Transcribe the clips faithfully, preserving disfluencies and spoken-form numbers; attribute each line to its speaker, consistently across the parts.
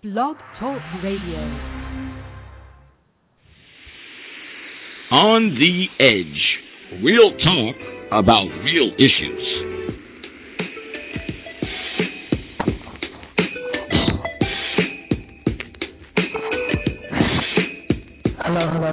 Speaker 1: Blog Talk Radio.
Speaker 2: On the Edge. Real talk about real issues.
Speaker 3: Hello, hello.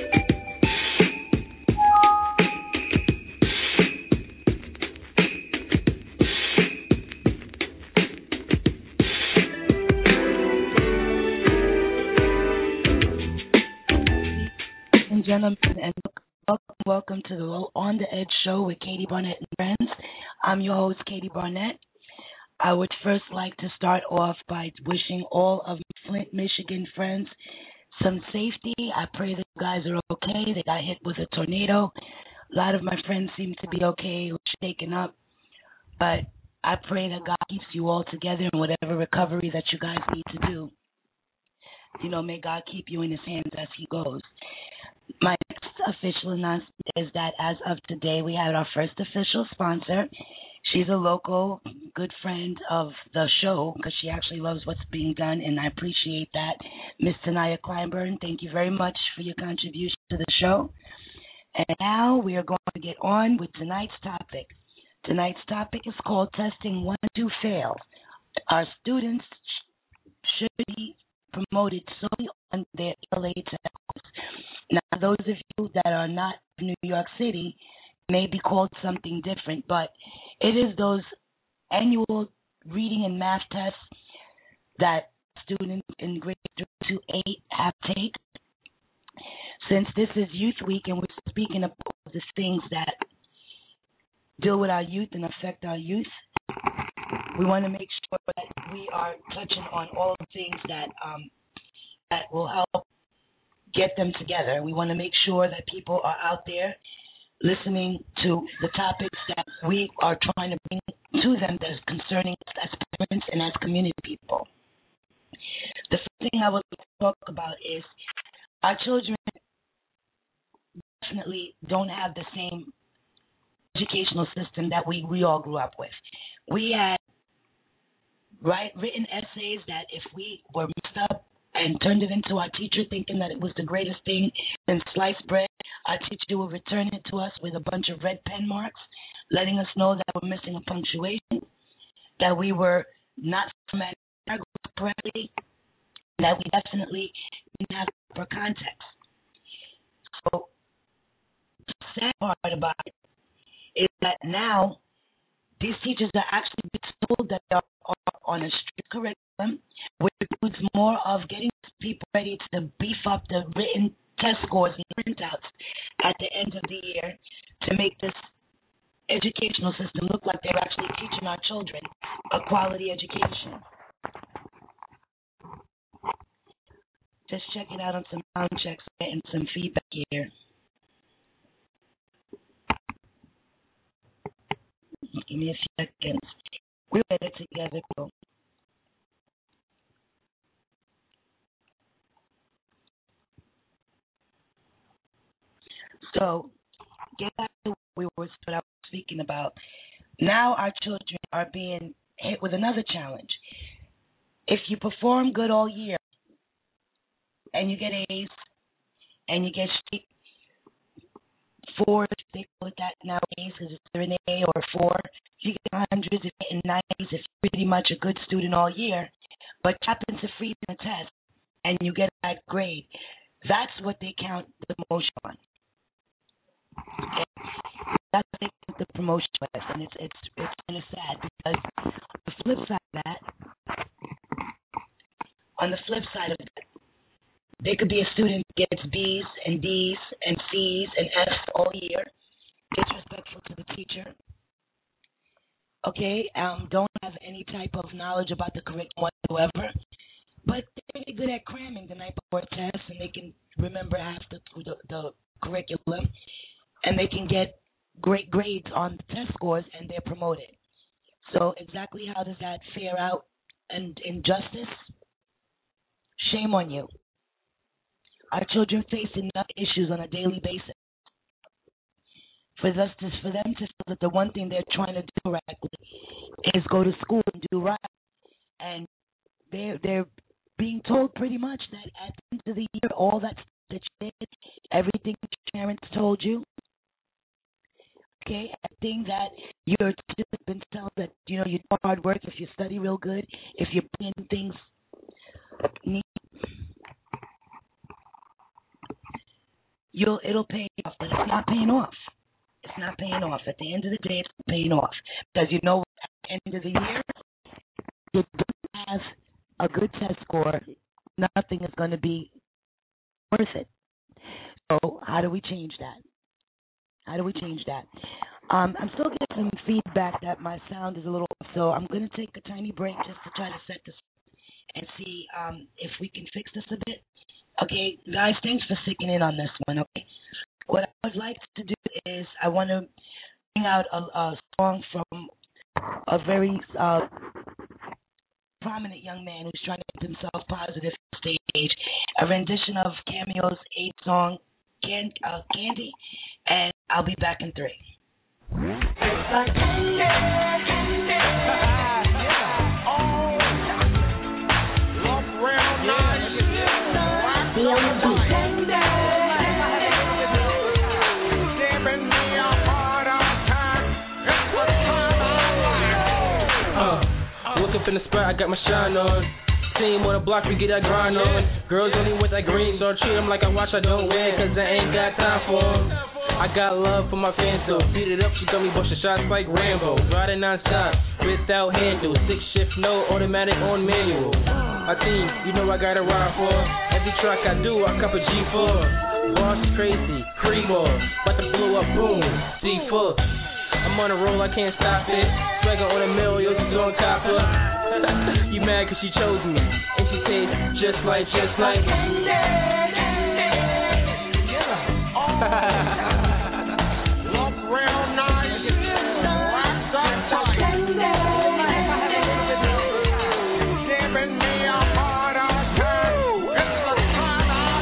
Speaker 3: Gentlemen, and welcome, welcome to the On the Edge show with Katie Barnett and friends. I'm your host, Katie Barnett. I would first like to start off by wishing all of my Flint, Michigan friends some safety. I pray that you guys are okay. They got hit with a tornado. A lot of my friends seem to be okay, shaken up. But I pray that God keeps you all together in whatever recovery that you guys need to do. You know, may God keep you in his hands as he goes. My next official announcement is that as of today, we had our first official sponsor. She's a local good friend of the show because she actually loves what's being done, and I appreciate that. Miss Tanaya Kleinburn, thank you very much for your contribution to the show. And now we are going to get on with tonight's topic. Tonight's topic is called Testing One, Two, Fail. Our students should be promoted solely on their L A test. Now, those of you that are not in New York City may be called something different, but it is those annual reading and math tests that students in grade three to eight have taken. Since this is Youth Week and we're speaking about the things that deal with our youth and affect our youth, we want to make sure that we are touching on all the things that um, that will help get them together. We want to make sure that people are out there listening to the topics that we are trying to bring to them that is concerning us as parents and as community people. The first thing I would like to talk about is our children definitely don't have the same educational system that we, we all grew up with. We had write, written essays that if we were messed up and turned it into our teacher thinking that it was the greatest thing in sliced bread, our teacher would return it to us with a bunch of red pen marks, letting us know that we're missing a punctuation, that we were not formatting paragraphs correctly, that we definitely didn't have proper context. So the sad part about it is that now these teachers are actually being told that they are on a strict curriculum, which includes more of getting people ready to beef up the written test scores and printouts at the end of the year to make this educational system look like they're actually teaching our children a quality education. Just checking out on some sound checks and some feedback here. Give me a few seconds. We'll get it together. So, get back to what we were what I was speaking about. Now our children are being hit with another challenge. If you perform good all year and you get A's and you get straight fours, they call it that nowadays because it's either an A or a four. If you get hundreds, if you're getting nineties, if you're pretty much a good student all year, but you happen to freeze in a test and you get a bad grade, that's what they count the promotion on. Okay? That's what they count the promotion with, and it's it's it's kind of sad because the flip side of that, on the flip side of that, they could be a student who gets B's and D's and C's and F's all year, disrespectful to the teacher, okay, um, don't have any type of knowledge about the curriculum whatsoever, but they're really good at cramming the night before tests, and they can remember half the, the, the curriculum, and they can get great grades on the test scores, and they're promoted. So exactly how does that fare out and injustice? Shame on you. Our children face enough issues on a daily basis. For us to, for them to feel that the one thing they're trying to do correctly is go to school and do right, and they're they're being told pretty much that at the end of the year, all that stuff that you did, everything that your parents told you, okay, everything that your teachers have been telling that, you know, you do hard work, if you study real good, if you're putting things neat, you'll, it'll pay off, but it's not paying off. It's not paying off. At the end of the day, it's not paying off. Because you know, at the end of the year, if you don't have a good test score, nothing is going to be worth it. So how do we change that? How do we change that? Um, I'm still getting some feedback that my sound is a little off, so I'm going to take a tiny break just to try to set this and see um, if we can fix this a bit. Okay, guys, thanks for sticking in on this one, okay? What I would like to do is I want to bring out a, a song from a very uh, prominent young man who's trying to make himself positive on stage, a rendition of Cameo's eighth song, Can, uh, Candy, and I'll be back in three. It's like candy, candy. Oh, love real nice. Be on the beat.
Speaker 1: Woke up in the spot, I got my shine on. Team on the block, we get that grind on. Girls only with that green, so I treat them like I watch, I don't win, cause I ain't got time for them. I got love for my fans though. Beat it up, she got me busting shots like Rambo. Riding non-stop, without handle. Six shift, no automatic on manual. My team, you know I got a ride for. Every track I do, I cup a G four. Boss crazy, free ball. About to blow up, boom, C four. I'm on a roll, I can't stop it. Swagger on a mill, yo, she's on copper. You mad cause she chose me. And she tastes just like, just like Look real nice. Wax up tight. Giving me a harder time. It's the time I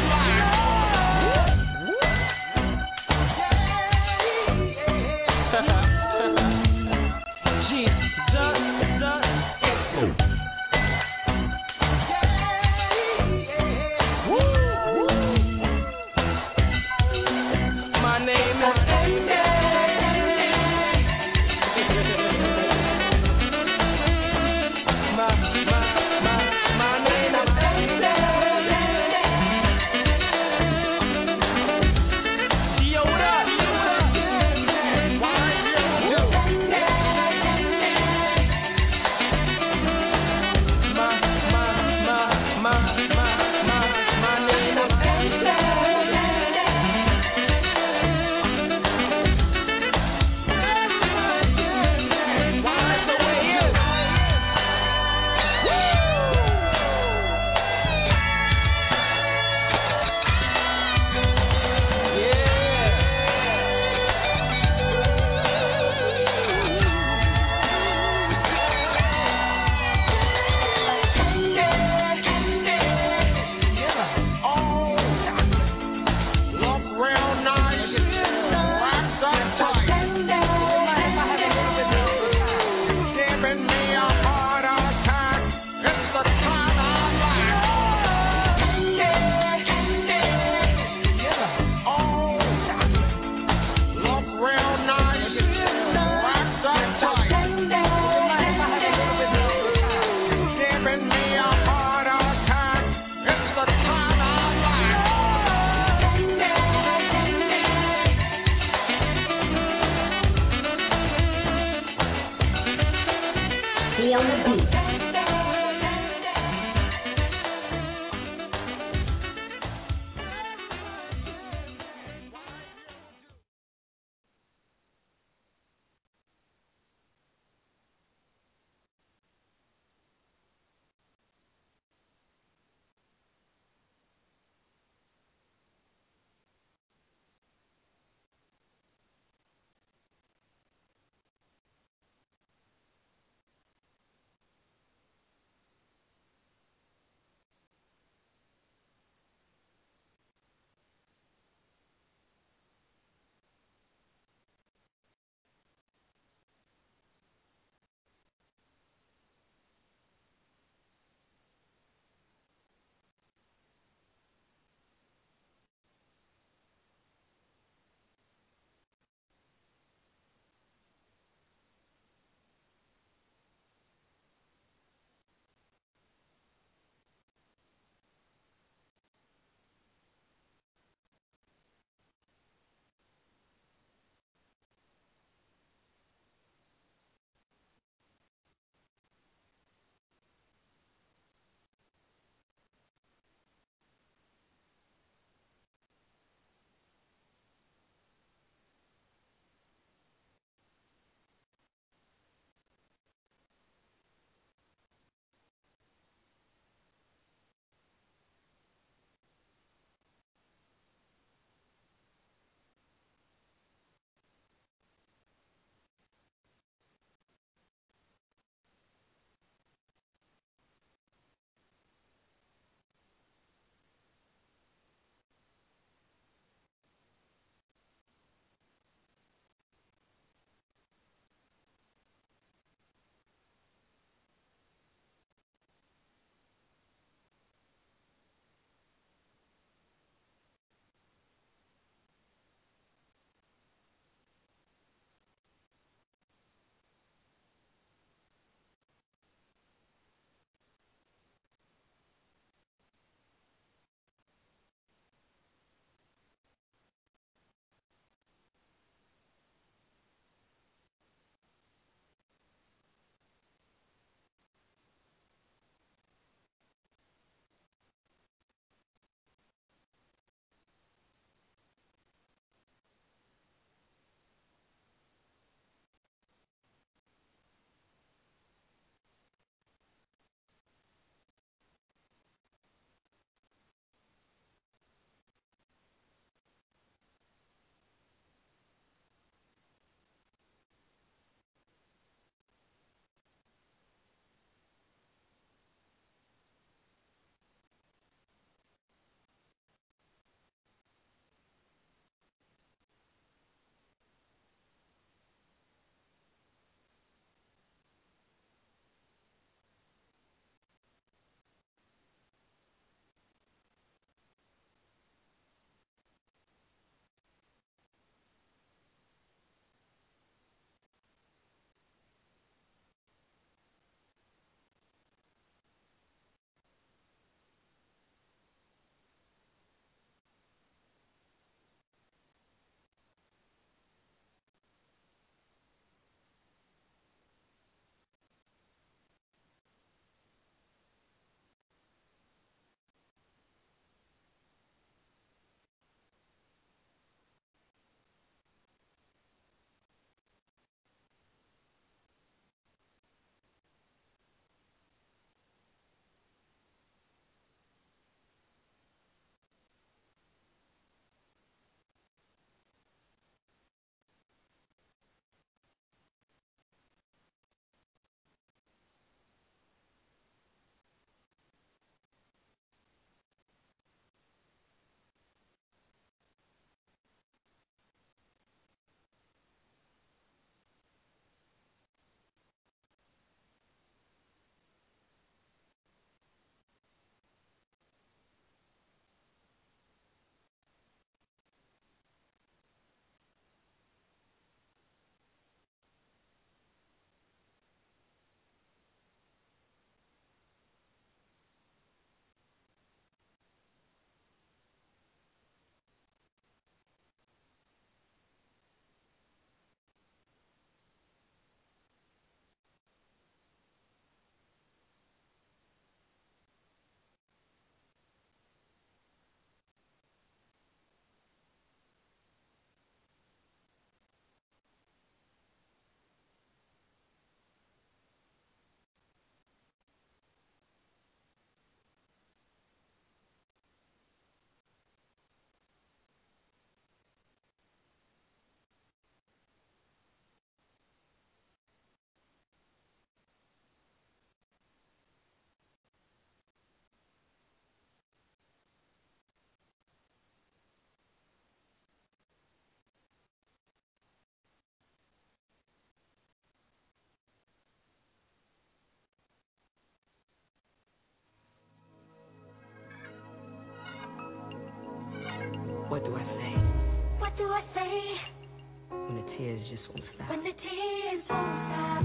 Speaker 4: What do I say?
Speaker 5: What do I say?
Speaker 4: When the tears just won't stop.
Speaker 5: When the tears won't stop.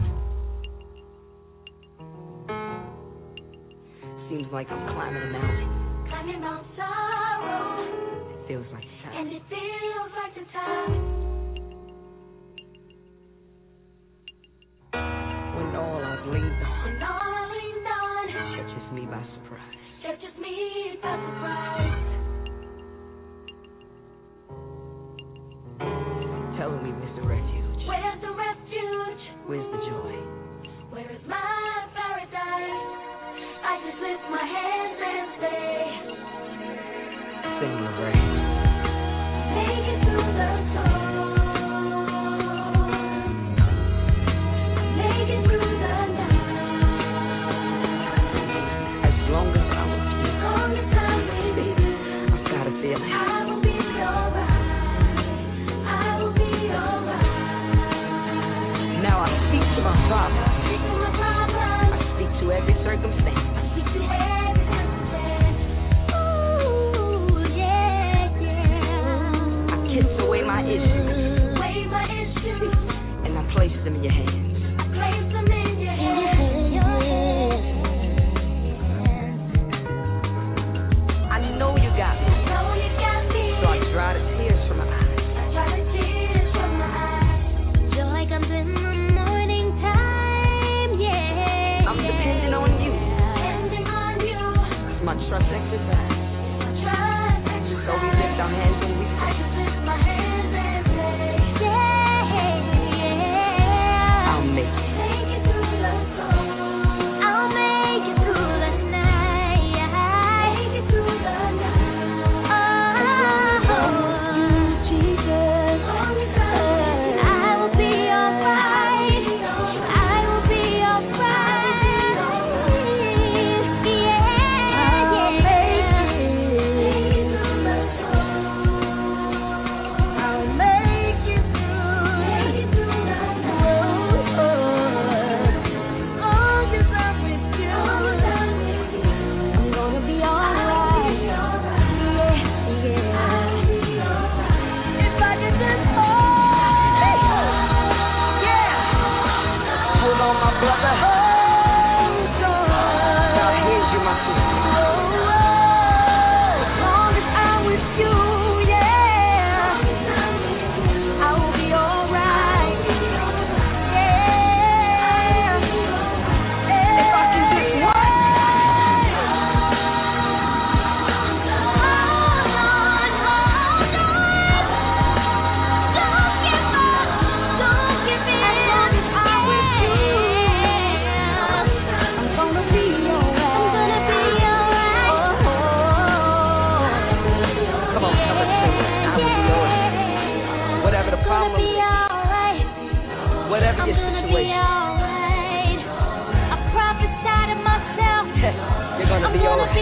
Speaker 4: Seems like I'm climbing a mountain.
Speaker 5: Climbing Mount Sorrow.
Speaker 4: It feels like the top.
Speaker 5: And it feels like the top.
Speaker 4: When all I've leaned on.
Speaker 5: When all I leaned on.
Speaker 4: Catches me by surprise.
Speaker 5: Catches me by surprise.
Speaker 4: Telling me where's the refuge?
Speaker 5: Where's the refuge?
Speaker 4: Where's the joy?
Speaker 5: Where is my paradise? I just lift my hands and say,
Speaker 4: Sing the rain.
Speaker 5: make it through the storm. Make it through the night.
Speaker 4: As long as I'm with you.
Speaker 5: As long as I'm with you.
Speaker 4: I've got a feeling.
Speaker 5: I will be alright. I will be alright.
Speaker 4: Now I speak to my problem.
Speaker 5: Speak to my problem.
Speaker 4: I speak to every circumstance.
Speaker 5: I speak to every circumstance. Ooh, yeah, yeah.
Speaker 4: I kiss away my issues.
Speaker 5: Away my issues.
Speaker 4: And I place them in your hands.
Speaker 5: I place them in your hands. Your hands.
Speaker 4: I know you got me.
Speaker 5: I know you got me.
Speaker 4: So I dry the tears from my eyes.
Speaker 5: I dry the tears from my eyes. Joy comes in the morning time, yeah.
Speaker 4: I'm depending on you.
Speaker 5: Depending on you.
Speaker 4: My trust exercise.
Speaker 5: My trust exercise.
Speaker 4: So we lift our hands and we
Speaker 5: I
Speaker 4: say,
Speaker 5: just lift my hands and say, yeah, yeah.
Speaker 4: I'll make it.
Speaker 5: Make it through the storm. I'll make it through the night. Make it through the night. Oh, Jesus. I will be alright. I will be alright. Yeah, yeah. Make it through the storm. I'll make it through. Make it through the night. Oh, 'cause I'm with you. I'm gonna be alright. Yeah, yeah. If I could just hold, yeah.
Speaker 4: Hold on, my brother.
Speaker 5: Hold on.
Speaker 4: Now here's you, my sister.
Speaker 5: As long as I'm with you, yeah, I will be alright. Yeah.
Speaker 4: If I can just what? Come on, tell us sing it. I will be yours. Whatever the problem is, whatever your situation, you're gonna be alright.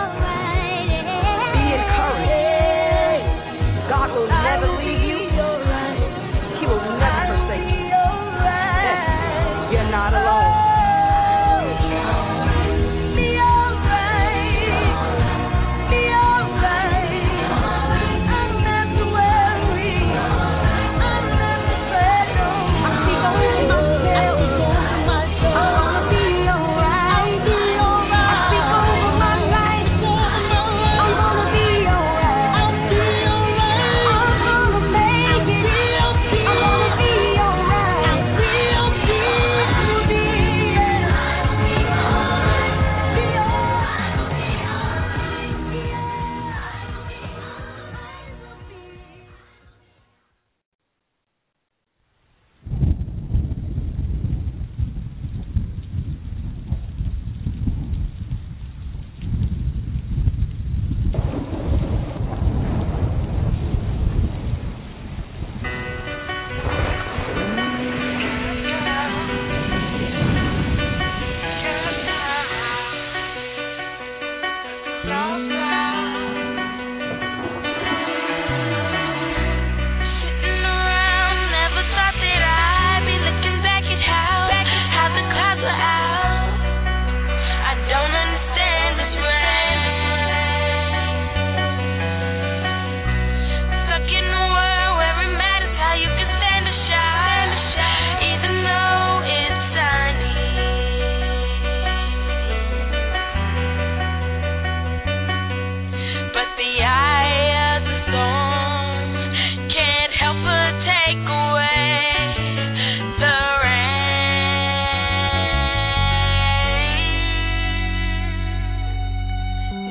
Speaker 4: Be encouraged. God will never leave you. He will never forsake you. You're not alone.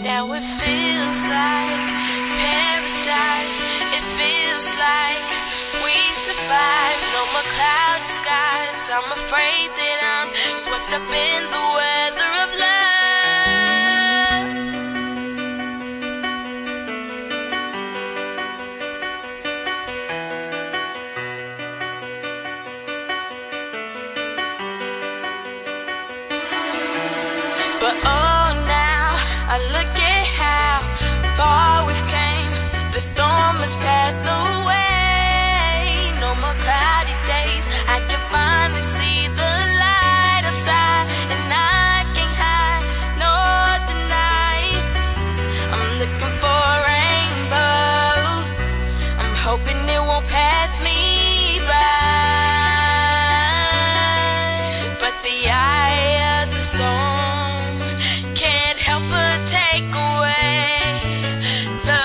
Speaker 5: Now it feels like paradise. It feels like we survived. No more cloudy skies. I'm afraid that I'm swept up in the weather of love. But oh, now I look at how far we've came. The storm has passed away. No more cloudy days. I can finally see the light outside, and I can't hide nor deny. I'm looking for rainbows. I'm hoping it won't pass me by. But the eye of the storm can't help but take away the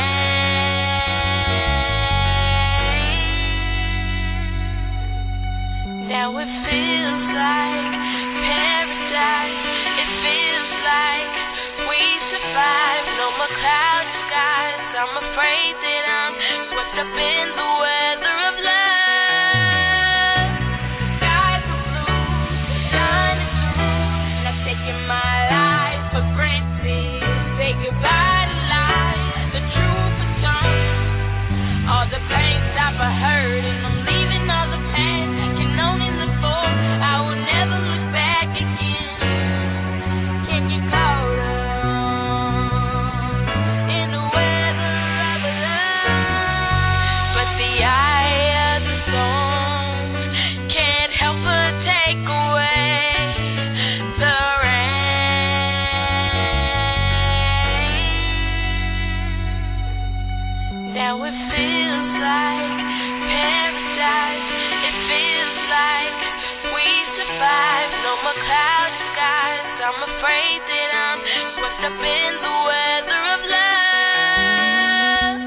Speaker 5: rain. Now it feels like paradise. It feels like we survived. No more cloudy skies. I'm afraid that I'm swept up in the weather of love. Skies are blue, the sun is through. Not taking my life for granted. Say goodbye to lies, the truth is gone. All the pains I've heard, and I'm leaving all the past. Can only look forward. I will never look back again. Can you call in the weather of love? But the eye of the storm can't help but take away the rain. Now it feels like paradise. It feels like we survived. No more cloudy skies. I'm afraid that I'm swept up in the weather of love.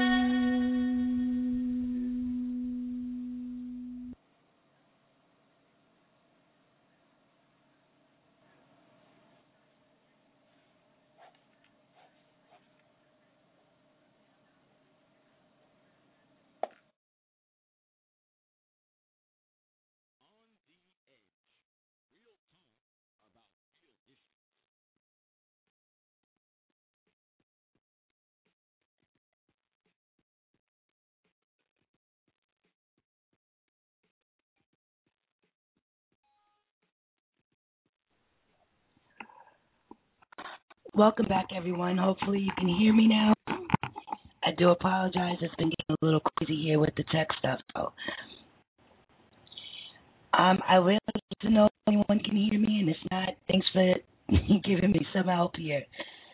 Speaker 3: Welcome back, everyone. Hopefully you can hear me now. I do apologize. It's been getting a little crazy here with the tech stuff. So, um, I would like to know if anyone can hear me, and if not, thanks for giving me some help here.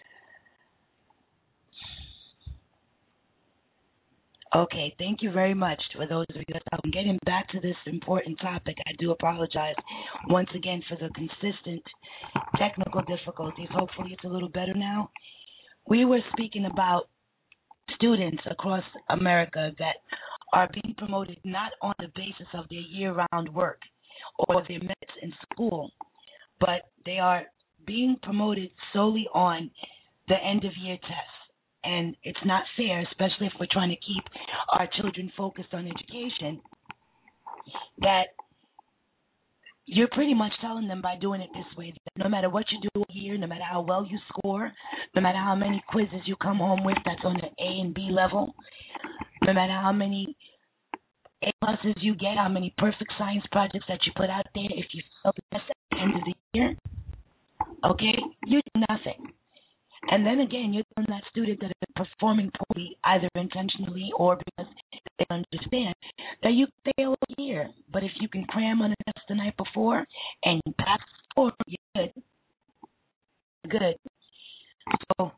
Speaker 3: Okay, thank you very much for those of you that I'm getting back to this important topic. I do apologize once again for the consistent technical difficulties. Hopefully it's a little better now. We were speaking about students across America that are being promoted not on the basis of their year-round work or their merits in school, but they are being promoted solely on the end-of-year tests. And it's not fair, especially if we're trying to keep our children focused on education, that you're pretty much telling them by doing it this way, that no matter what you do here, no matter how well you score, no matter how many quizzes you come home with that's on the A and B level, no matter how many A pluses you get, how many perfect science projects that you put out there, if you fail the test at the end of the year, okay, you do nothing. And then again, you're telling that student that is performing poorly, either intentionally or because they understand, that you fail a year. But if you can cram on a test the night before and you pass the score, you're good. You're good. So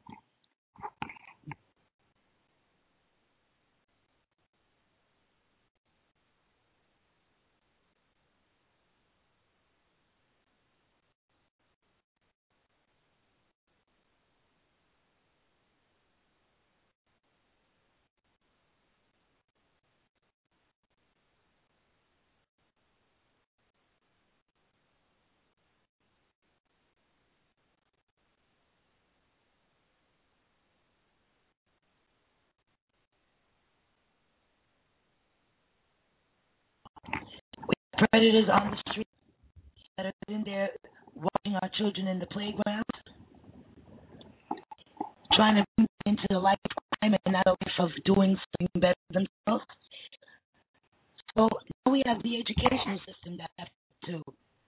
Speaker 3: predators on the street that are in there watching our children in the playground, trying to bring them into the life of crime and not aware of doing something better for themselves. So now we have the educational system that has to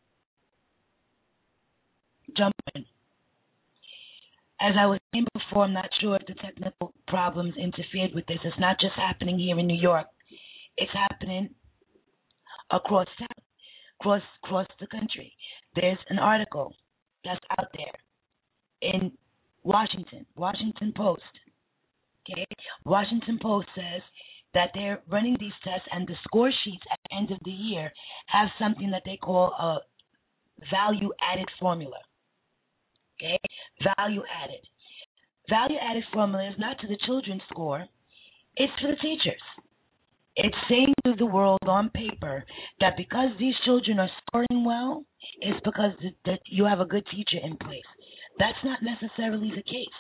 Speaker 3: jump in. As I was saying before, I'm not sure if the technical problems interfered with this. It's not just happening here in New York. It's happening across town, across, across the country. There's an article that's out there in Washington, Washington Post. Okay, Washington Post says that they're running these tests, and the score sheets at the end of the year have something that they call a value-added formula. Okay, value added. Value added formula is not to the children's score, it's for the teachers. It's saying to the world on paper that because these children are scoring well, it's because th- that you have a good teacher in place. That's not necessarily the case.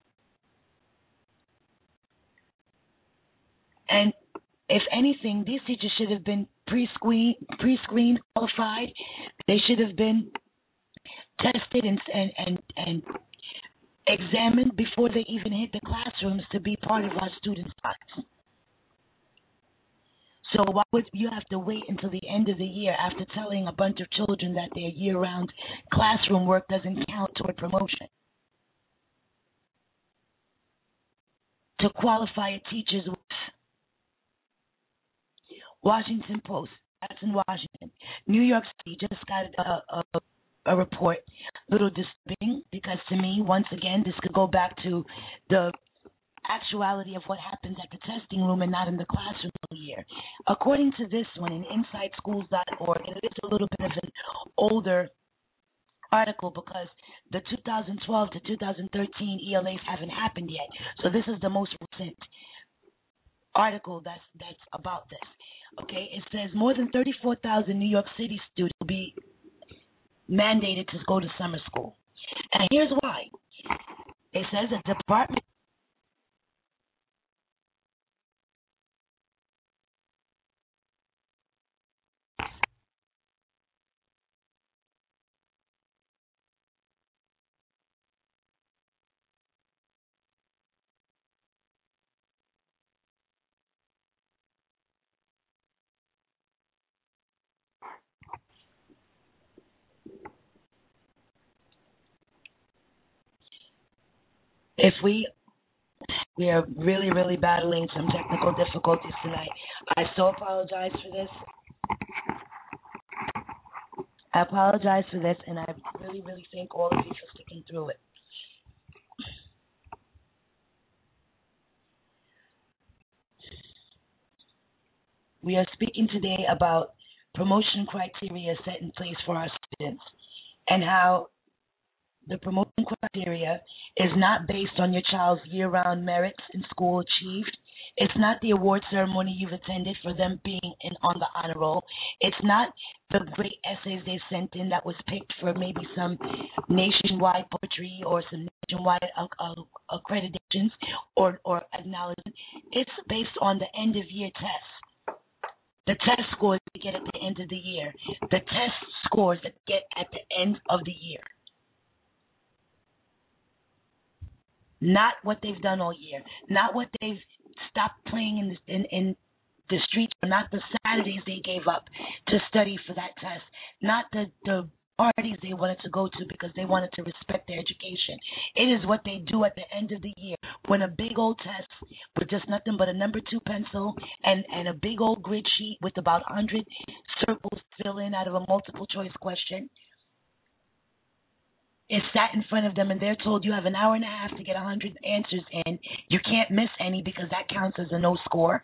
Speaker 3: And if anything, these teachers should have been pre-screened, pre-screened, qualified. They should have been tested and, and and and examined before they even hit the classrooms to be part of our students' lives. So why would you have to wait until the end of the year after telling a bunch of children that their year-round classroom work doesn't count toward promotion to qualify a teacher's work? Washington Post, that's in Washington. New York City just got a, a a report, little disturbing, because to me, once again, this could go back to the actuality of what happens at the testing room and not in the classroom all year. According to this one in inside schools dot org, and it is a little bit of an older article because the two thousand twelve to two thousand thirteen E L As haven't happened yet. So this is the most recent article that's that's about this. Okay, it says more than thirty-four thousand New York City students will be mandated to go to summer school. And here's why. It says the department if we we are really, really battling some technical difficulties tonight. I so apologize for this. I apologize for this, and I really, really thank all of you for sticking through it. We are speaking today about promotion criteria set in place for our students and how the promotion criteria is not based on your child's year-round merits in school achieved. It's not the award ceremony you've attended for them being in, on the honor roll. It's not the great essays they sent in that was picked for maybe some nationwide poetry or some nationwide uh, uh, accreditations or, or acknowledgement. It's based on the end-of-year tests. The test scores they get at the end of the year. The test scores that get at the end of the year. Not what they've done all year. Not what they've stopped playing in the, in, in the streets, or not the Saturdays they gave up to study for that test. Not the, the parties they wanted to go to because they wanted to respect their education. It is what they do at the end of the year when a big old test with just nothing but a number two pencil and, and a big old grid sheet with about one hundred circles to fill in out of a multiple choice question is sat in front of them, and they're told you have an hour and a half to get one hundred answers in. You can't miss any because that counts as a no score.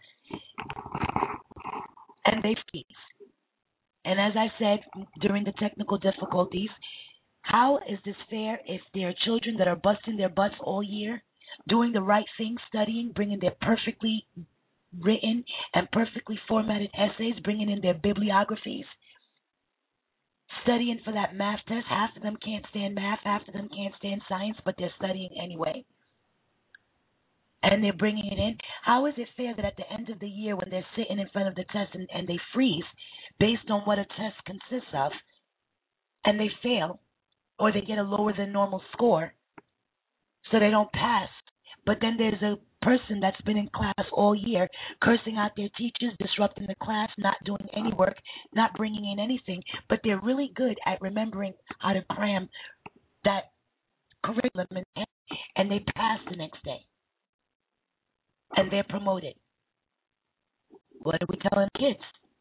Speaker 3: And they freeze. And as I said during the technical difficulties, how is this fair if there are children that are busting their butts all year, doing the right thing, studying, bringing their perfectly written and perfectly formatted essays, bringing in their bibliographies, studying for that math test? Half of them can't stand math, half of them can't stand science, but they're studying anyway. And they're bringing it in. How is it fair that at the end of the year when they're sitting in front of the test and, and they freeze based on what a test consists of, and they fail or they get a lower than normal score, so they don't pass. But then there's a person that's been in class all year cursing out their teachers, disrupting the class, not doing any work, not bringing in anything, but they're really good at remembering how to cram that curriculum in, and they pass the next day. And they're promoted. What are we telling kids?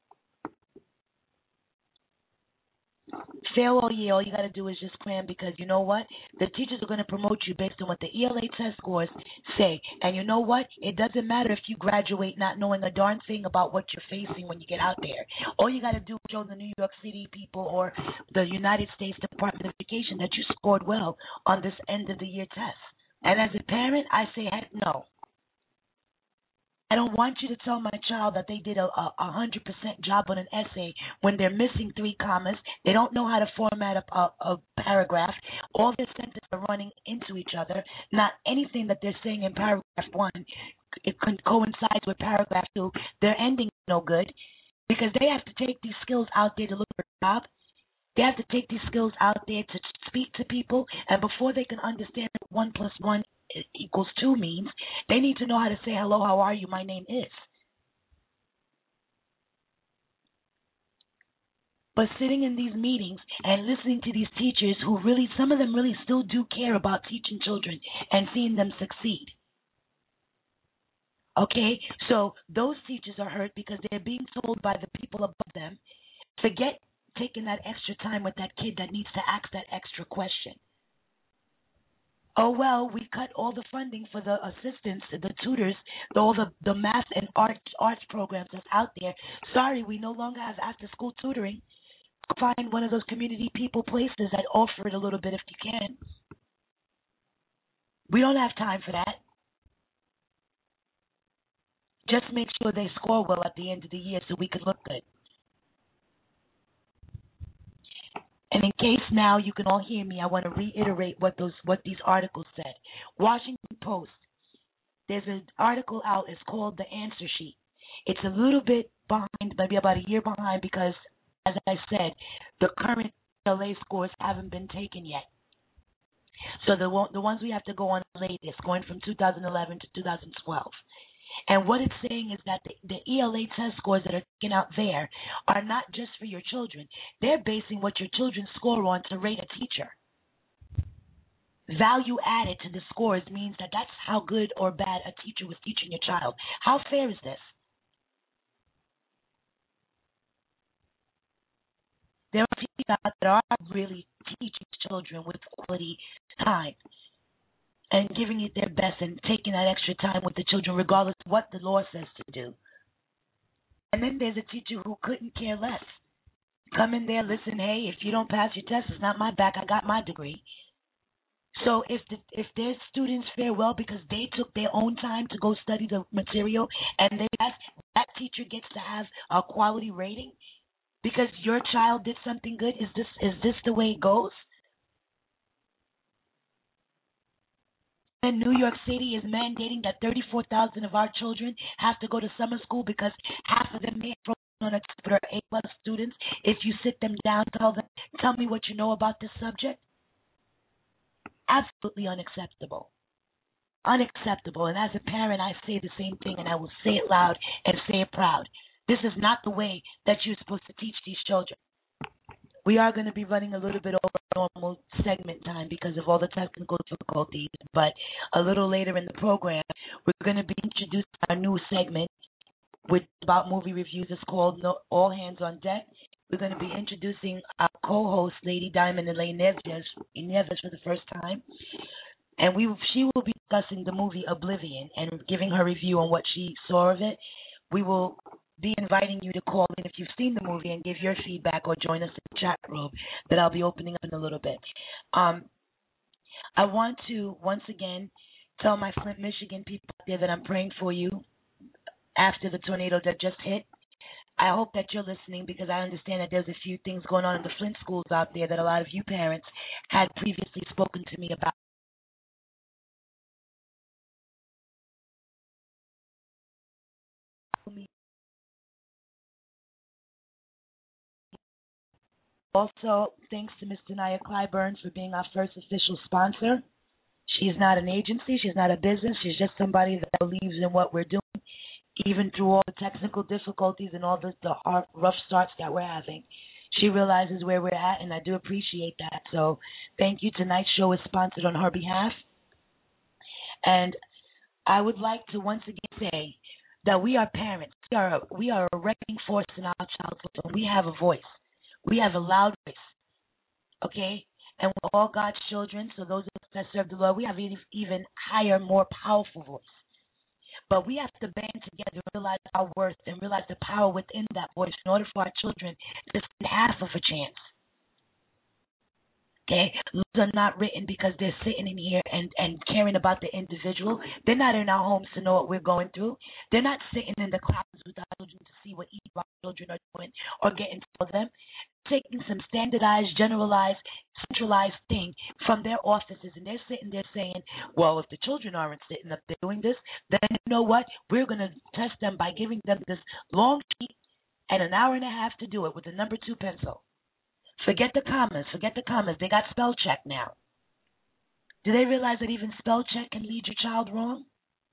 Speaker 3: Fail all year, all you got to do is just cram, because you know what? The teachers are going to promote you based on what the E L A test scores say. And you know what? It doesn't matter if you graduate not knowing a darn thing about what you're facing when you get out there. All you got to do is show the New York City people or the United States Department of Education that you scored well on this end of the year test. And as a parent, I say, heck no. I don't want you to tell my child that they did a, a, a hundred percent job on an essay when they're missing three commas. They don't know how to format a, a, a paragraph. All their sentences are running into each other. Not anything that they're saying in paragraph one, it co- coincides with paragraph two. Their ending is no good, because they have to take these skills out there to look for a job. They have to take these skills out there to speak to people, and before they can understand one plus one equals two means, they need to know how to say, hello, how are you, my name is. But sitting in these meetings and listening to these teachers who really, some of them really still do care about teaching children and seeing them succeed. Okay, so those teachers are hurt because they're being told by the people above them, forget taking that extra time with that kid that needs to ask that extra question. Oh, well, we cut all the funding for the assistants, the tutors, all the, the math and arts, arts programs that's out there. Sorry, we no longer have after-school tutoring. Find one of those community people places that offer it a little bit if you can. We don't have time for that. Just make sure they score well at the end of the year so we can look good. And in case now you can all hear me, I want to reiterate what those what these articles said. Washington Post, there's an article out, it's called The Answer Sheet. It's a little bit behind, maybe about a year behind, because, as I said, the current E L A scores haven't been taken yet. So the, the ones we have to go on latest, going from two thousand eleven to two thousand twelve. And what it's saying is that the, the E L A test scores that are taken out there are not just for your children. They're basing what your children score on to rate a teacher. Value added to the scores means that that's how good or bad a teacher was teaching your child. How fair is this? There are teachers out that are really teaching children with quality time and giving it their best and taking that extra time with the children regardless of what the law says to do. And then there's a teacher who couldn't care less. Come in there, listen, hey, if you don't pass your test, it's not my back, I got my degree. So if the, if their students fare well because they took their own time to go study the material and they pass, that teacher gets to have a quality rating because your child did something good. Is this is this the way it goes? And New York City is mandating that thirty-four thousand of our children have to go to summer school because half of them may have on a for A-plus students. If you sit them down, tell them, tell me what you know about this subject. Absolutely unacceptable. Unacceptable. And as a parent, I say the same thing, and I will say it loud and say it proud. This is not the way that you're supposed to teach these children. We are going to be running a little bit over normal segment time because of all the technical difficulties, but a little later in the program, we're going to be introducing our new segment with about movie reviews. It's called no, All Hands on Deck. We're going to be introducing our co-hosts, Lady Diamond and Lady Neves, Neves for the first time. And we she will be discussing the movie Oblivion and giving her review on what she saw of it. We will be inviting you to call in if you've seen the movie and give your feedback or join us in the chat room that I'll be opening up in a little bit. Um, I want to, once again, tell my Flint, Michigan people out there that I'm praying for you after the tornado that just hit. I hope that you're listening because I understand that there's a few things going on in the Flint schools out there that a lot of you parents had previously spoken to me about. Also, thanks to Miss Denaya Clyburn for being our first official sponsor. She's not an agency. She's not a business. She's just somebody that believes in what we're doing, even through all the technical difficulties and all the, the hard, rough starts that we're having. She realizes where we're at, and I do appreciate that. So thank you. Tonight's show is sponsored on her behalf. And I would like to once again say that we are parents. We are a, we are a wrecking force in our child's life. We have a voice. We have a loud voice. Okay? And we're all God's children, so those of us that serve the Lord, we have an even higher, more powerful voice. But we have to band together and realize our worth and realize the power within that voice in order for our children to stand half of a chance. Okay? Laws are not written because they're sitting in here and, and caring about the individual. They're not in our homes to know what we're going through. They're not sitting in the classes with our children to see what each of our children are doing or getting to them. Taking some standardized, generalized, centralized thing from their offices, and they're sitting there saying, well, if the children aren't sitting up there doing this, then you know what? We're going to test them by giving them this long sheet and an hour and a half to do it with a number two pencil. Forget the commas. Forget the commas. They got spell check now. Do they realize that even spell check can lead your child wrong?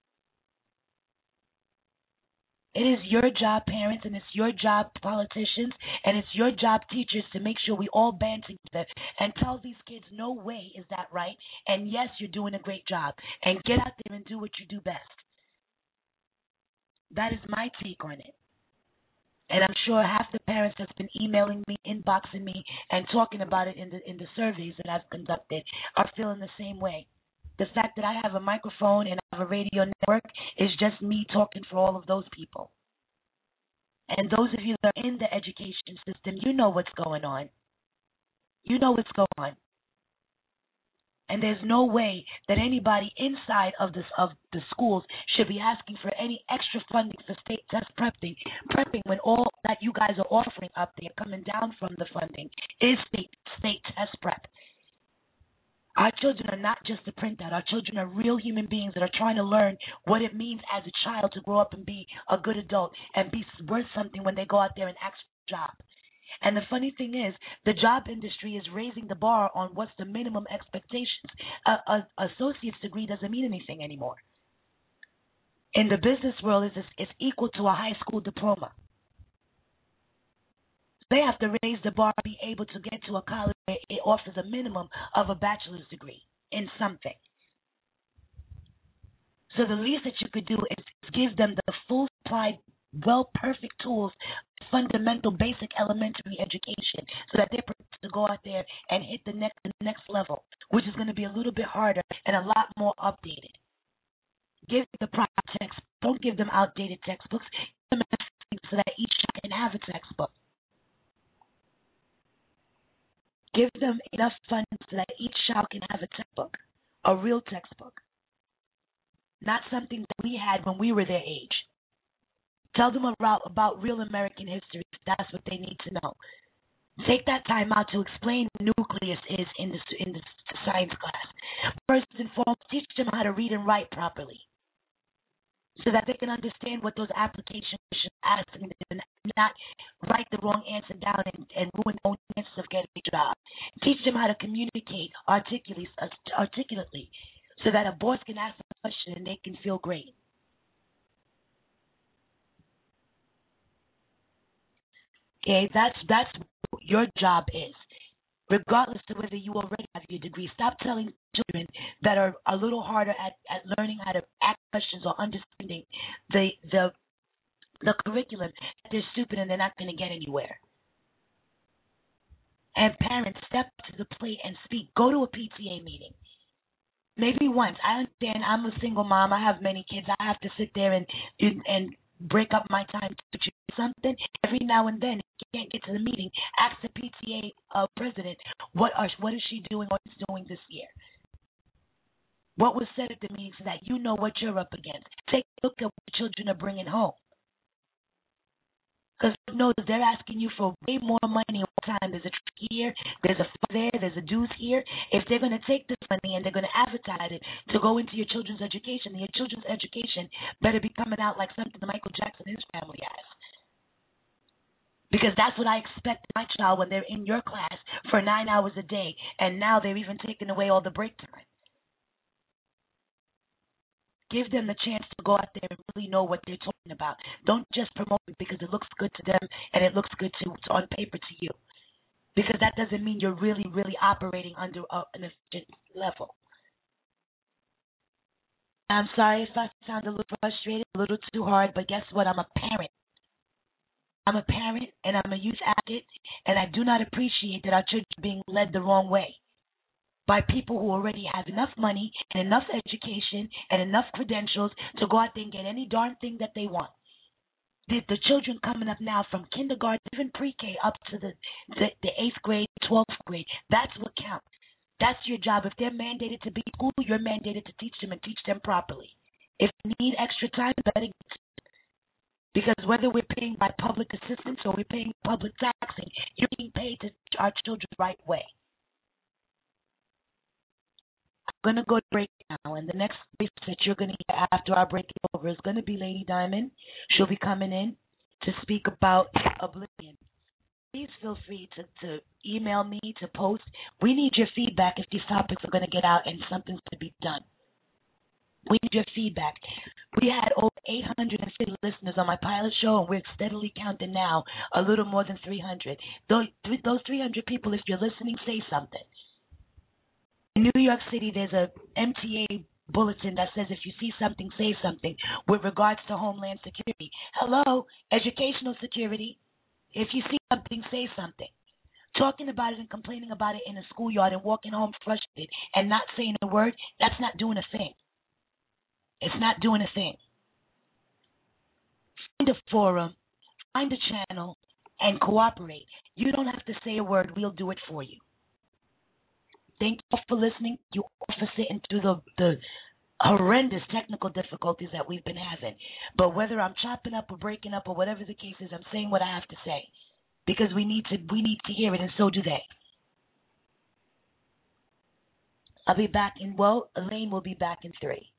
Speaker 3: It is your job, parents, and it's your job, politicians, and it's your job, teachers, to make sure we all band together and tell these kids, no way is that right, and yes, you're doing a great job, and get out there and do what you do best. That is my take on it. And I'm sure half the parents that's been emailing me, inboxing me, and talking about it in the in the surveys that I've conducted are feeling the same way. The fact that I have a microphone and I have a radio network is just me talking for all of those people. And those of you that are in the education system, you know what's going on. You know what's going on. And there's no way that anybody inside of this of the schools should be asking for any extra funding for state test prepping, prepping when all that you guys are offering up there coming down from the funding is state state test prep. Our children are not just a printout. Our children are real human beings that are trying to learn what it means as a child to grow up and be a good adult and be worth something when they go out there and ask for a job. And the funny thing is, the job industry is raising the bar on what's the minimum expectations. A, a associate's degree doesn't mean anything anymore. In the business world, it's, it's equal to a high school diploma. They have to raise the bar to be able to get to a college where it offers a minimum of a bachelor's degree in something. So the least that you could do is give them the full supply, well, perfect tools, fundamental, basic, elementary education, so that they're prepared to go out there and hit the next, the next level, which is going to be a little bit harder and a lot more updated. Give them the proper textbooks. Don't give them outdated textbooks. Give them so that each child can have a textbook. Give them enough funds so that each child can have a textbook, a real textbook, not something that we had when we were their age. Tell them about, about real American history if that's what they need to know. Take that time out to explain what nucleus is in the, in the science class. First and foremost, teach them how to read and write properly so that they can understand what those application questions ask and not write the wrong answer down and, and ruin their own chances of getting a job. Teach them how to communicate articulately, articulately so that a boss can ask a question and they can feel great. Okay, that's that's what your job is. Regardless of whether you already have your degree, stop telling children that are a little harder at, at learning how to ask questions or understanding the the the curriculum that they're stupid and they're not going to get anywhere. And parents, step to the plate and speak. Go to a P T A meeting. Maybe once. I understand I'm a single mom. I have many kids. I have to sit there and and break up my time to do something. Every now and then, if you can't get to the meeting, ask the P T A uh, president, what are what is she doing, what is doing this year? What was said at the meeting so that you know what you're up against. Take a look at what the children are bringing home. Because you know they're asking you for way more money all the time. There's a trick here, there's a fund there, there's a dues here. If they're going to take this money and they're going to advertise it to go into your children's education, then your children's education better be coming out like something that Michael Jackson and his family has. Because that's what I expect my child when they're in your class for nine hours a day, and now they're even taking away all the break time. Give them the chance to go out there and really know what they're talking about. Don't just promote it because it looks good to them and it looks good to, to on paper to you. Because that doesn't mean you're really, really operating under a, an efficient level. I'm sorry if I sound a little frustrated, a little too hard, but guess what? I'm a parent. I'm a parent and I'm a youth advocate, and I do not appreciate that our children are being led the wrong way by people who already have enough money and enough education and enough credentials to go out there and get any darn thing that they want. The, the children coming up now from kindergarten, even pre-K, up to the, the, the eighth grade, twelfth grade, that's what counts. That's your job. If they're mandated to be in school, you're mandated to teach them and teach them properly. If you need extra time, better get to it. Because whether we're paying by public assistance or we're paying public taxing, you're being paid to teach our children the right way. I'm going to go to break now, and the next voice that you're going to hear after our break is over is going to be Lady Diamond. She'll be coming in to speak about Oblivion. Please feel free to, to email me, to post. We need your feedback if these topics are going to get out and something's to be done. We need your feedback. We had over eight hundred fifty listeners on my pilot show, and we're steadily counting now a little more than three hundred. Those, those three hundred people, if you're listening, say something. In New York City, there's a M T A bulletin that says if you see something, say something with regards to Homeland Security. Hello, educational security. If you see something, say something. Talking about it and complaining about it in a schoolyard and walking home frustrated and not saying a word, that's not doing a thing. It's not doing a thing. Find a forum, find a channel, and cooperate. You don't have to say a word. We'll do it for you. Thank you for listening. You all for sitting through the, the horrendous technical difficulties that we've been having. But whether I'm chopping up or breaking up or whatever the case is, I'm saying what I have to say because we need to we need to hear it, and so do they. I'll be back in, well, Elaine will be back in three.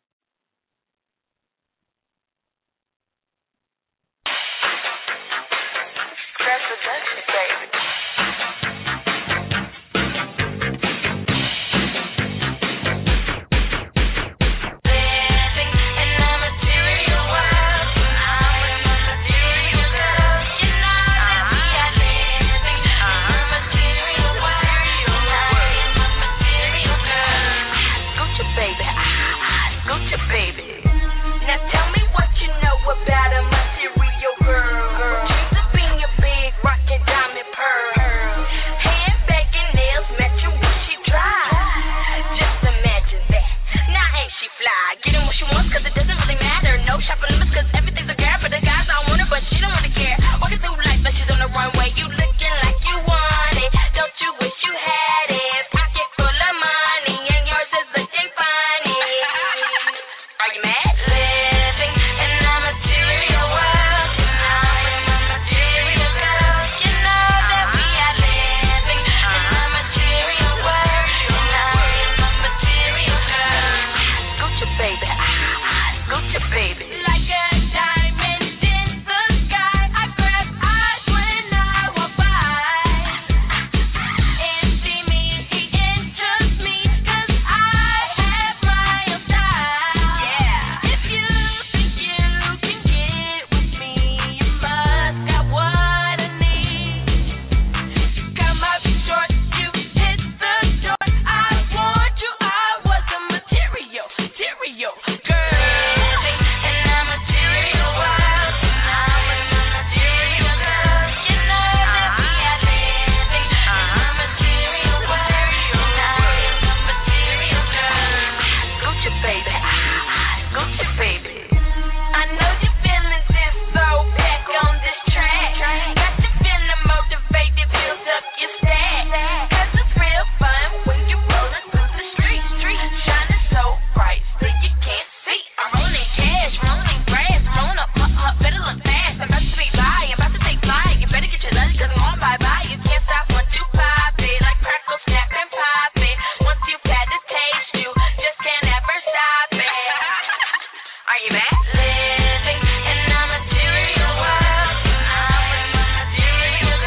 Speaker 5: Living in a material world. I'm in my material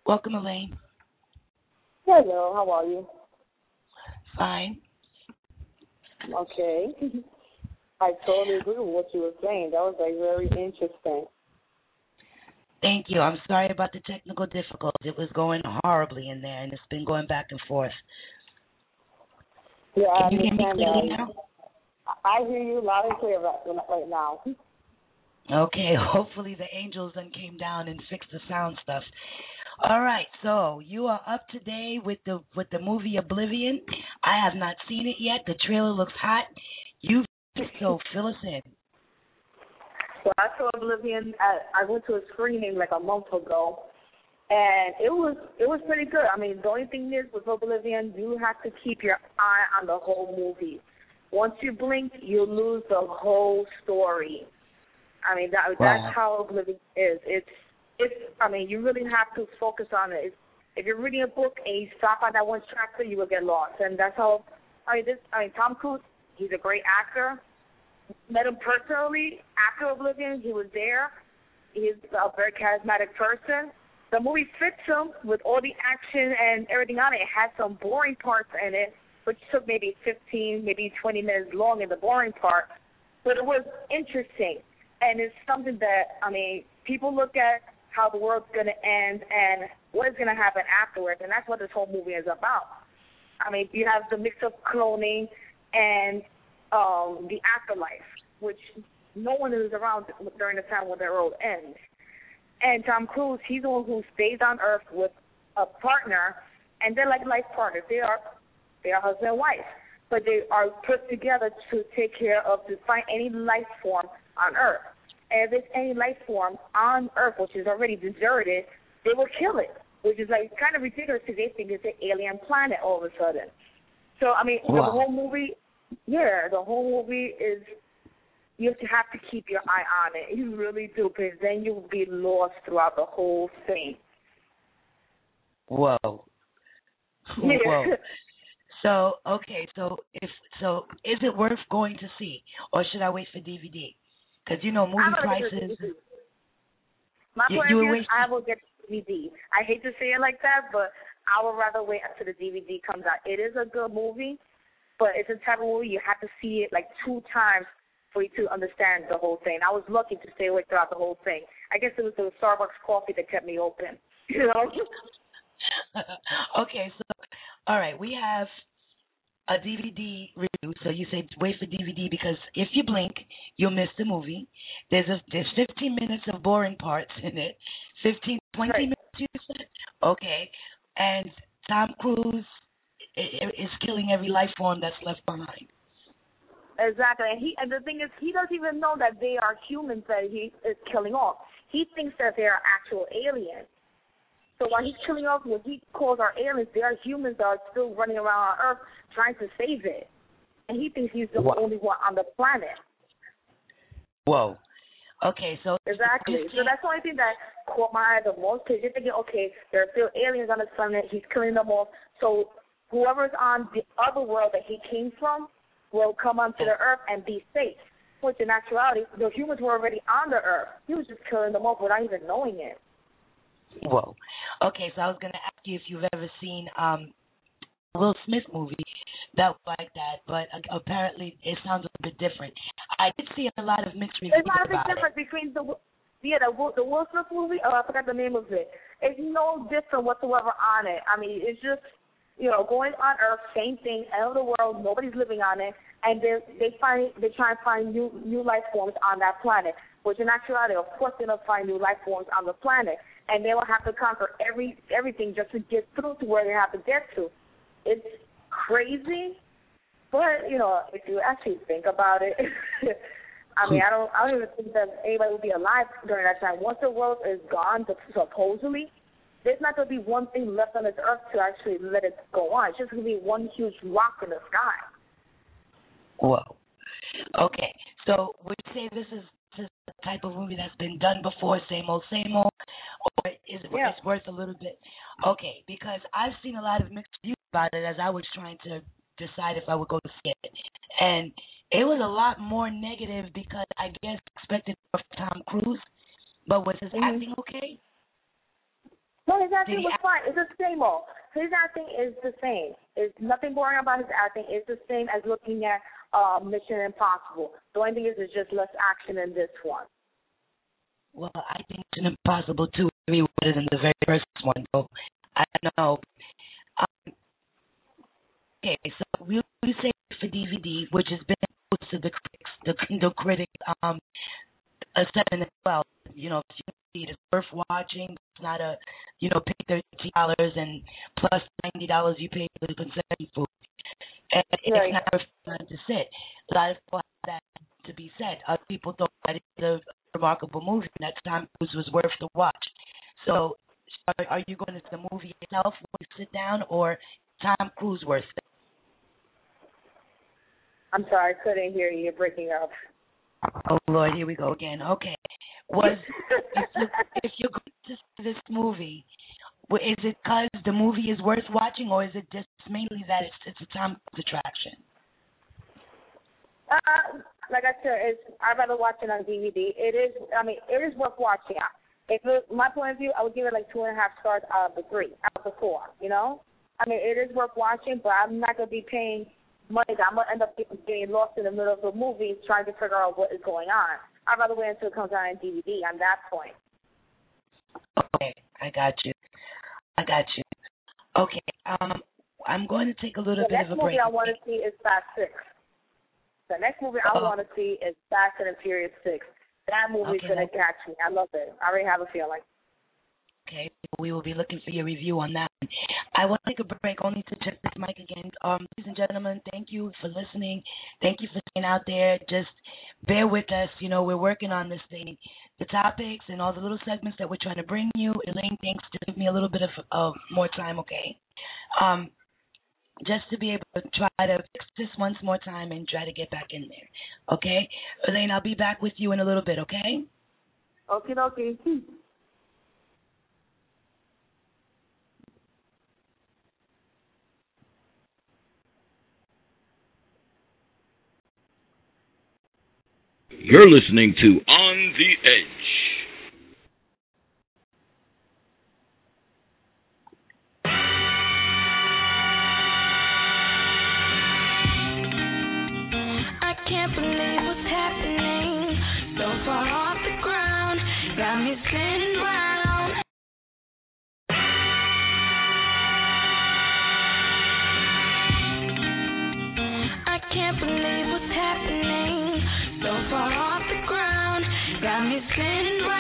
Speaker 3: Welcome, Elaine.
Speaker 6: Hello, how are you?
Speaker 3: Fine.
Speaker 6: Okay. I totally agree with what you were saying. That was like very interesting.
Speaker 3: Thank you. I'm sorry about the technical difficulties. It was going horribly in there, and it's been going back and forth.
Speaker 6: Yeah,
Speaker 3: Can
Speaker 6: I
Speaker 3: you hear me clearly
Speaker 6: that.
Speaker 3: now?
Speaker 6: I hear you loud and clear right, right now.
Speaker 3: Okay, hopefully the angels then came down and fixed the sound stuff. All right, so you are up today with the with the movie Oblivion. I have not seen it yet. The trailer looks hot. You so fill us in.
Speaker 6: So I saw Oblivion. At, I went to a screening like a month ago, and it was it was pretty good. I mean, the only thing is with Oblivion, you have to keep your eye on the whole movie. Once you blink, you lose the whole story. I mean, that that's
Speaker 3: wow.
Speaker 6: how Oblivion is. It's It's, I mean, you really have to focus on it. It's, if you're reading a book and you stop on that one chapter, you will get lost. And that's how, I mean, this, I mean, Tom Cruise, he's a great actor. Met him personally after Oblivion. He was there. He's a very charismatic person. The movie fits him with all the action and everything on it. It had some boring parts in it, which took maybe fifteen, maybe twenty minutes long in the boring part. But it was interesting. And it's something that, I mean, people look at how the world's going to end and what is going to happen afterwards, and that's what this whole movie is about. I mean, you have the mix of cloning and um, the afterlife, which no one is around during the time when the world ends. And Tom Cruise, he's the one who stays on Earth with a partner, and they're like life partners. They are they are husband and wife, but they are put together to take care of, to find any life form on Earth. And if there's any life form on Earth which is already deserted, they will kill it, which is like kind of ridiculous because they think it's an alien planet all of a sudden. So, I mean, wow. the whole movie, yeah, the whole movie is, you have to have to keep your eye on it. You really do, because then you will be lost throughout the whole thing.
Speaker 3: Whoa.
Speaker 6: Yeah.
Speaker 3: Whoa. So, okay, so if so, is it worth going to see, or should I wait for D V D? Because, you know, movie prices.
Speaker 6: My
Speaker 3: you,
Speaker 6: point
Speaker 3: you
Speaker 6: is,
Speaker 3: waste-
Speaker 6: I will get D V D. I hate to say it like that, but I would rather wait until the D V D comes out. It is a good movie, but it's a type of movie you have to see it like two times for you to understand the whole thing. I was lucky to stay awake throughout the whole thing. I guess it was the Starbucks coffee that kept me open. You know?
Speaker 3: Okay, so, all right, we have a D V D review, so you say wait for D V D because if you blink, you'll miss the movie. There's a, there's fifteen minutes of boring parts in it. fifteen, twenty
Speaker 6: right.
Speaker 3: minutes, you said? Okay. And Tom Cruise is killing every life form that's left behind.
Speaker 6: Exactly. And, he, and the thing is, he doesn't even know that they are humans that he is killing off. He thinks that they are actual aliens. So while he's killing off what he calls our aliens, there are humans that are still running around on Earth trying to save it. And he thinks he's the wow. only one on the planet.
Speaker 3: Whoa. Okay, so...
Speaker 6: Exactly. So that's the only thing that caught my eye the most, because you're thinking, okay, there are still aliens on the planet, he's killing them off, so whoever's on the other world that he came from will come onto the Earth and be safe. Which in actuality, the humans were already on the Earth. He was just killing them off without even knowing it.
Speaker 3: Whoa. Okay, so I was going to ask you if you've ever seen um, a Will Smith movie that was like that, but uh, apparently it sounds a bit different. I did see a lot of mixed reviews
Speaker 6: about it. There's not a big difference
Speaker 3: it.
Speaker 6: between the yeah the the Will Smith movie. Oh, I forgot the name of it. It's no different whatsoever on it. I mean, it's just you know going on Earth, same thing, end of the world, nobody's living on it, and they they find they try and find new new life forms on that planet. Which in actuality, of course, they're gonna find new life forms on the planet. And they will have to conquer every everything just to get through to where they have to get to. It's crazy, but you know, if you actually think about it, I mean, I don't, I don't even think that anybody will be alive during that time. Once the world is gone, supposedly, there's not going to be one thing left on this earth to actually let it go on. It's just going to be one huge rock in the sky.
Speaker 3: Whoa. Okay, so would you say this is just the type of movie that's been done before, same old, same old, or is it
Speaker 6: yeah.
Speaker 3: it's worth a little bit? Okay, because I've seen a lot of mixed views about it as I was trying to decide if I would go to see it, and it was a lot more negative because I guess expected more from Tom Cruise, but was his
Speaker 6: mm-hmm.
Speaker 3: acting okay?
Speaker 6: No, his acting was fine. It's the same old. His acting is the same. It's nothing boring about his acting. It's the same as looking at uh, Mission Impossible. The only thing is, there's just less action in this one.
Speaker 3: Well, I think Mission Impossible two is better than the very first one. So I don't know. Um, okay, so we we say for D V D, which has been most of the critics, the, the critics, um, a seven as well. You know, if you see it, it's worth watching. It's not a, you know, pay thirty dollars and plus ninety dollars you pay for the concession food. And
Speaker 6: right.
Speaker 3: It's not worth time to sit. A lot of people have that to be said. Other people thought that it's a remarkable movie, and that Tom Cruise was worth the watch. So, are, are you going to the movie itself when you sit down, or Tom Cruise worth it?
Speaker 6: I'm sorry, I couldn't hear you. You're breaking up.
Speaker 3: Oh Lord, here we go again. Okay, was if, you, if you're going to see this movie, is it because the movie is worth watching, or is it just mainly that it's it's a Tom Cruise attraction?
Speaker 6: Uh, like I said, it's, I'd rather watch it on D V D. It is, I mean, it is worth watching. If it, my point of view, I would give it like two and a half stars out of the three, out of the four. You know, I mean, it is worth watching, but I'm not gonna be paying money that I'm gonna end up getting lost in the middle of the movie trying to figure out what is going on. I'd rather wait until it comes out on D V D. On that point.
Speaker 3: Okay, I got you. I got you. Okay, um, I'm going to take a little
Speaker 6: the
Speaker 3: bit of a break.
Speaker 6: The next movie I want to see is Fast Six. The next movie I
Speaker 3: oh.
Speaker 6: want to see is Fast and Furious Six. That movie's
Speaker 3: okay,
Speaker 6: gonna catch me. I love it. I already have a feeling.
Speaker 3: Okay, we will be looking for your review on that. I want to take a break only to check this mic again. Um, ladies and gentlemen, thank you for listening. Thank you for staying out there. Just bear with us. You know, we're working on this thing. The topics and all the little segments that we're trying to bring you. Elaine, thanks. Just give me a little bit of uh, more time, okay? Um, just to be able to try to fix this once more time and try to get back in there, okay? Elaine, I'll be back with you in a little bit, okay?
Speaker 6: Okay, okay.
Speaker 2: You're listening to On the Edge.
Speaker 5: I can't believe what's happening. So far off the ground, got me spinning round. I can't believe what's happening. So far off the ground, got me spinning round.